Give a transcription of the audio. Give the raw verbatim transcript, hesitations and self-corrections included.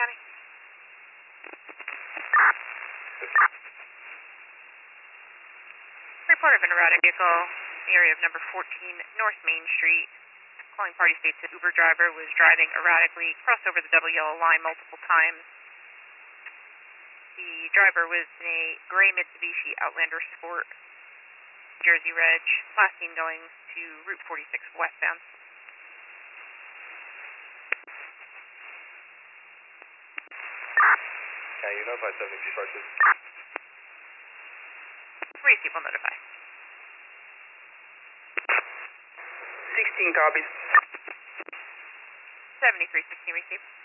County. Report of an erratic vehicle, area of number fourteen North Main Street. Calling party states that Uber driver was driving erratically, crossed over the double yellow line multiple times. The driver was in a gray Mitsubishi Outlander Sport, Jersey Reg, last seen going to Route forty-six westbound. Can you notify seventy purchase? Receive will notify. sixteen copies. seventy-three sixteen receive.